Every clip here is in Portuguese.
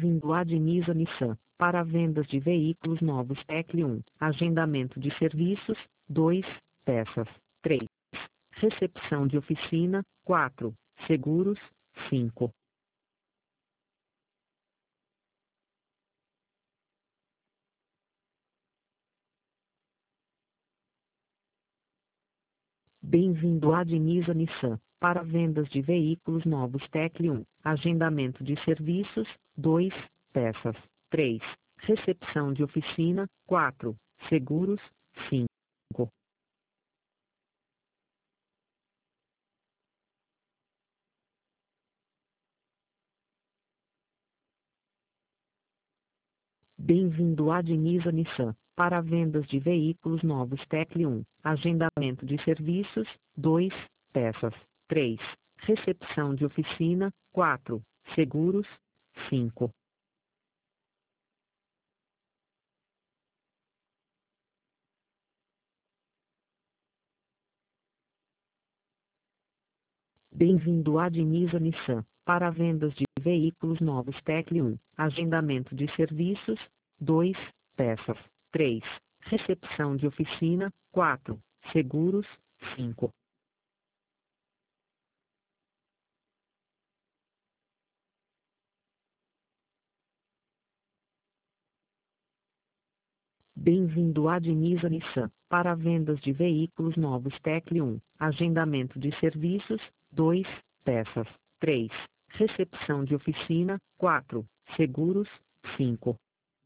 Bem-vindo à Diniza Nissan. Para vendas de veículos novos Tecli 1. Agendamento de serviços. 2. Peças. 3. Recepção de oficina. 4. Seguros. 5. Bem-vindo à Diniza Nissan. Para vendas de veículos novos Tecli 1. Agendamento de serviços. 2. Peças. 3. Recepção de oficina. 4. Seguros. 5. Bem-vindo à Diniza Nissan. Para vendas de veículos novos Tecli 1. Agendamento de serviços. 2. Peças. 3. Recepção de oficina. 4. Seguros. 5. Bem-vindo à Diniza Nissan. Para vendas de veículos novos Tecli 1. Agendamento de serviços. 2. Peças. 3. Recepção de oficina. 4. Seguros. 5. Bem-vindo à Diniza Nissan. Para vendas de veículos novos Tecli 1. Agendamento de serviços. 2. Peças. 3. Recepção de oficina. 4. Seguros. 5.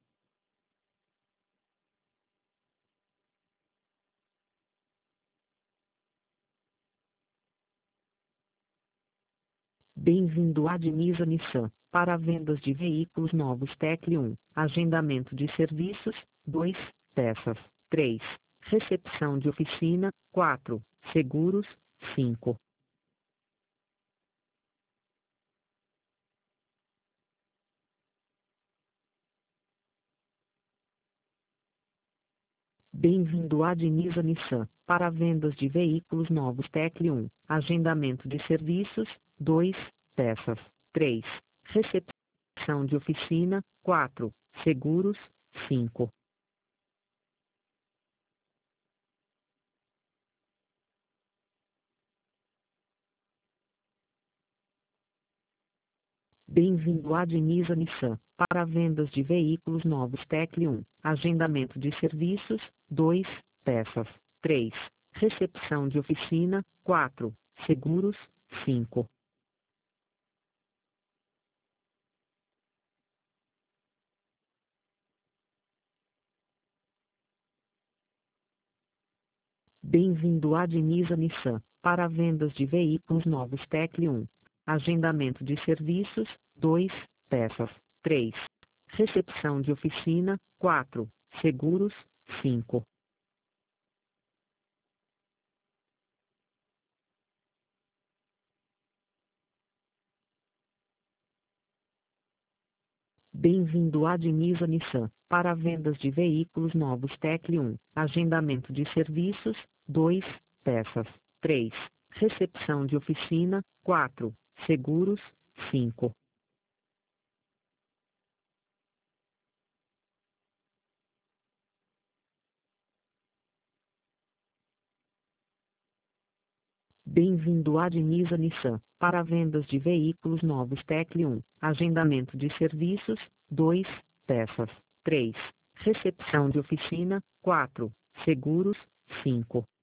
Bem-vindo à Diniza Nissan. Para vendas de veículos novos Tecli 1. Agendamento de serviços. 2. Peças. 3. Recepção de oficina. 4. Seguros. 5. Bem-vindo à Diniza Nissan. Para vendas de veículos novos Tecli 1. Agendamento de serviços. 2. Peças. 3. Recepção de oficina. 4. Seguros. 5. Bem-vindo à Diniza Nissan. Para vendas de veículos novos Tecli 1. Agendamento de serviços. 2. Peças. 3. Recepção de oficina. 4. Seguros. 5. Bem-vindo à Diniza Nissan. Para vendas de veículos novos Tecli 1. Agendamento de serviços. 2. Peças. 3. Recepção de oficina. 4. Seguros. 5. Bem-vindo à Diniza Nissan. Para vendas de veículos novos Tecli 1. Agendamento de serviços. 2. Peças. 3. Recepção de oficina. 4. Seguros. 5. Bem-vindo à Diniza Nissan. Para vendas de veículos novos Tecli 1. Agendamento de serviços. 2. Peças. 3. Recepção de oficina. 4. Seguros. 5.